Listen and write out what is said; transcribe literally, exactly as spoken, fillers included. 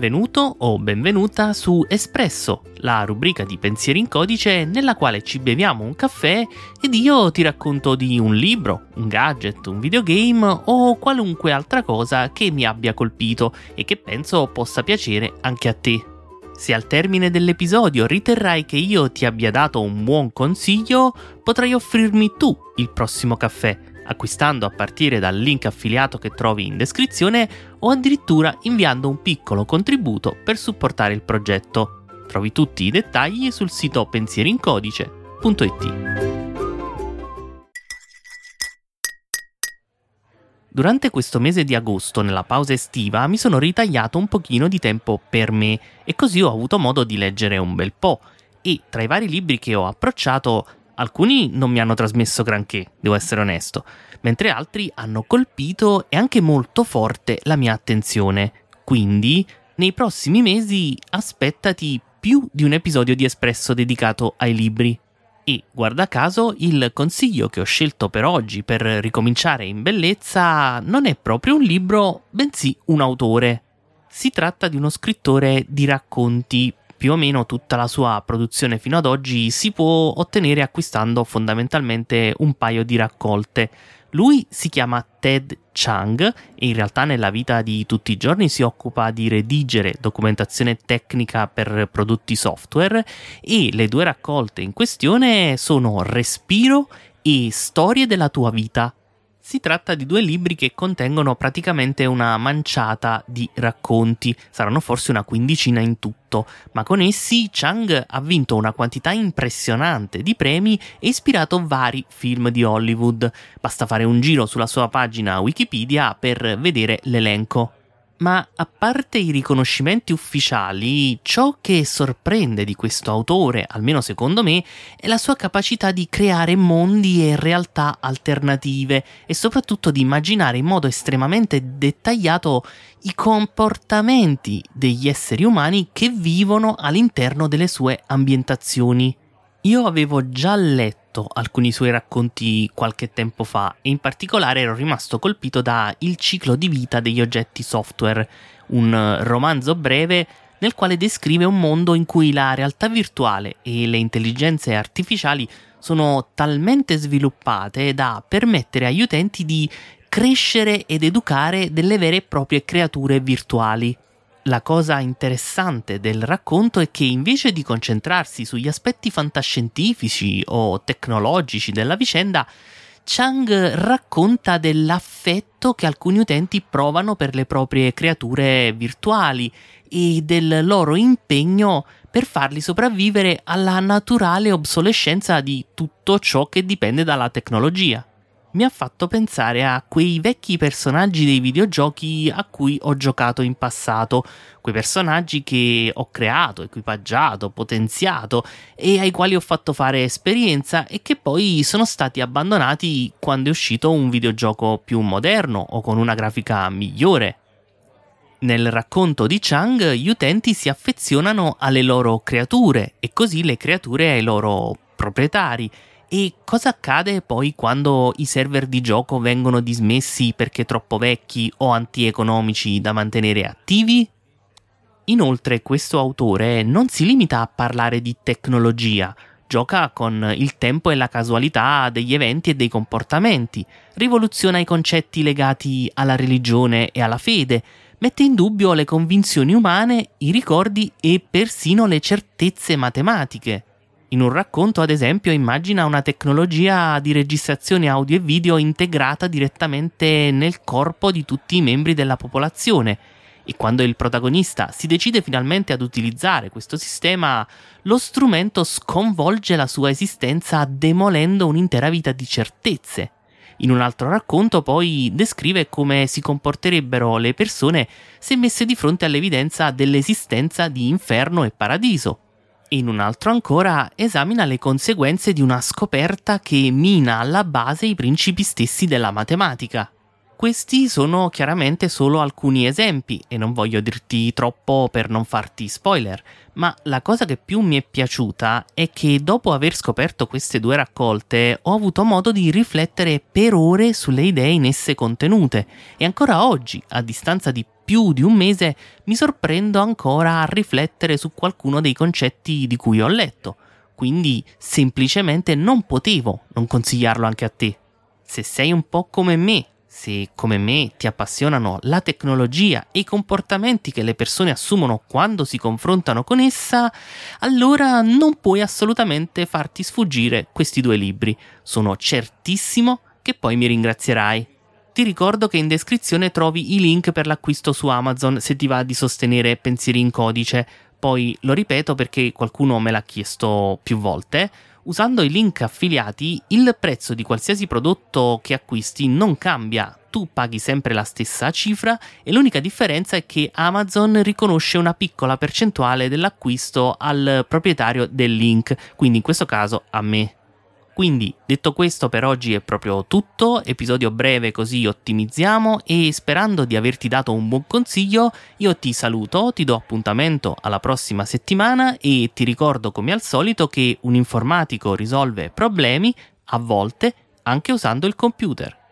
benvenuto o benvenuta su Espresso, la rubrica di pensieri in codice nella quale ci beviamo un caffè ed io ti racconto di un libro, un gadget, un videogame o qualunque altra cosa che mi abbia colpito e che penso possa piacere anche a te. Se al termine dell'episodio riterrai che io ti abbia dato un buon consiglio, potrai offrirmi tu il prossimo caffè, acquistando a partire dal link affiliato che trovi in descrizione o addirittura inviando un piccolo contributo per supportare il progetto. Trovi tutti i dettagli sul sito pensierincodice punto it. Durante questo mese di agosto, nella pausa estiva, mi sono ritagliato un pochino di tempo per me e così ho avuto modo di leggere un bel po'. E tra i vari libri che ho approcciato, alcuni non mi hanno trasmesso granché, devo essere onesto, mentre altri hanno colpito e anche molto forte la mia attenzione. Quindi, nei prossimi mesi, aspettati più di un episodio di Espresso dedicato ai libri. E, guarda caso, il consiglio che ho scelto per oggi per ricominciare in bellezza non è proprio un libro, bensì un autore. Si tratta di uno scrittore di racconti. Più o meno tutta la sua produzione fino ad oggi si può ottenere acquistando fondamentalmente un paio di raccolte. Lui si chiama Ted Chiang e in realtà nella vita di tutti i giorni si occupa di redigere documentazione tecnica per prodotti software e le due raccolte in questione sono Respiro e Storie della tua vita. Si tratta di due libri che contengono praticamente una manciata di racconti, saranno forse una quindicina in tutto, ma con essi Chiang ha vinto una quantità impressionante di premi e ispirato vari film di Hollywood. Basta fare un giro sulla sua pagina Wikipedia per vedere l'elenco. Ma a parte i riconoscimenti ufficiali, ciò che sorprende di questo autore, almeno secondo me, è la sua capacità di creare mondi e realtà alternative e soprattutto di immaginare in modo estremamente dettagliato i comportamenti degli esseri umani che vivono all'interno delle sue ambientazioni. Io avevo già letto alcuni suoi racconti qualche tempo fa e in particolare ero rimasto colpito da Il ciclo di vita degli oggetti software, un romanzo breve nel quale descrive un mondo in cui la realtà virtuale e le intelligenze artificiali sono talmente sviluppate da permettere agli utenti di crescere ed educare delle vere e proprie creature virtuali. La cosa interessante del racconto è che invece di concentrarsi sugli aspetti fantascientifici o tecnologici della vicenda, Chiang racconta dell'affetto che alcuni utenti provano per le proprie creature virtuali e del loro impegno per farli sopravvivere alla naturale obsolescenza di tutto ciò che dipende dalla tecnologia. Mi ha fatto pensare a quei vecchi personaggi dei videogiochi a cui ho giocato in passato, quei personaggi che ho creato, equipaggiato, potenziato e ai quali ho fatto fare esperienza e che poi sono stati abbandonati quando è uscito un videogioco più moderno o con una grafica migliore. Nel racconto di Chiang gli utenti si affezionano alle loro creature e così le creature ai loro proprietari. E cosa accade poi quando i server di gioco vengono dismessi perché troppo vecchi o antieconomici da mantenere attivi? Inoltre questo autore non si limita a parlare di tecnologia, gioca con il tempo e la casualità degli eventi e dei comportamenti, rivoluziona i concetti legati alla religione e alla fede, mette in dubbio le convinzioni umane, i ricordi e persino le certezze matematiche. In un racconto, ad esempio, immagina una tecnologia di registrazione audio e video integrata direttamente nel corpo di tutti i membri della popolazione e quando il protagonista si decide finalmente ad utilizzare questo sistema, lo strumento sconvolge la sua esistenza demolendo un'intera vita di certezze. In un altro racconto poi descrive come si comporterebbero le persone se messe di fronte all'evidenza dell'esistenza di inferno e paradiso. E in un altro ancora esamina le conseguenze di una scoperta che mina alla base i principi stessi della matematica. Questi sono chiaramente solo alcuni esempi e non voglio dirti troppo per non farti spoiler, ma la cosa che più mi è piaciuta è che dopo aver scoperto queste due raccolte ho avuto modo di riflettere per ore sulle idee in esse contenute e ancora oggi, a distanza di più di un mese, mi sorprendo ancora a riflettere su qualcuno dei concetti di cui ho letto, quindi semplicemente non potevo non consigliarlo anche a te. Se sei un po' come me, se come me ti appassionano la tecnologia e i comportamenti che le persone assumono quando si confrontano con essa, allora non puoi assolutamente farti sfuggire questi due libri. Sono certissimo che poi mi ringrazierai. Ti ricordo che in descrizione trovi i link per l'acquisto su Amazon se ti va di sostenere Pensieri in Codice. Poi lo ripeto perché qualcuno me l'ha chiesto più volte. Usando i link affiliati, il prezzo di qualsiasi prodotto che acquisti non cambia, tu paghi sempre la stessa cifra e l'unica differenza è che Amazon riconosce una piccola percentuale dell'acquisto al proprietario del link, quindi in questo caso a me. Quindi, detto questo, per oggi è proprio tutto, episodio breve così ottimizziamo e sperando di averti dato un buon consiglio, io ti saluto, ti do appuntamento alla prossima settimana e ti ricordo come al solito che un informatico risolve problemi, a volte anche usando il computer.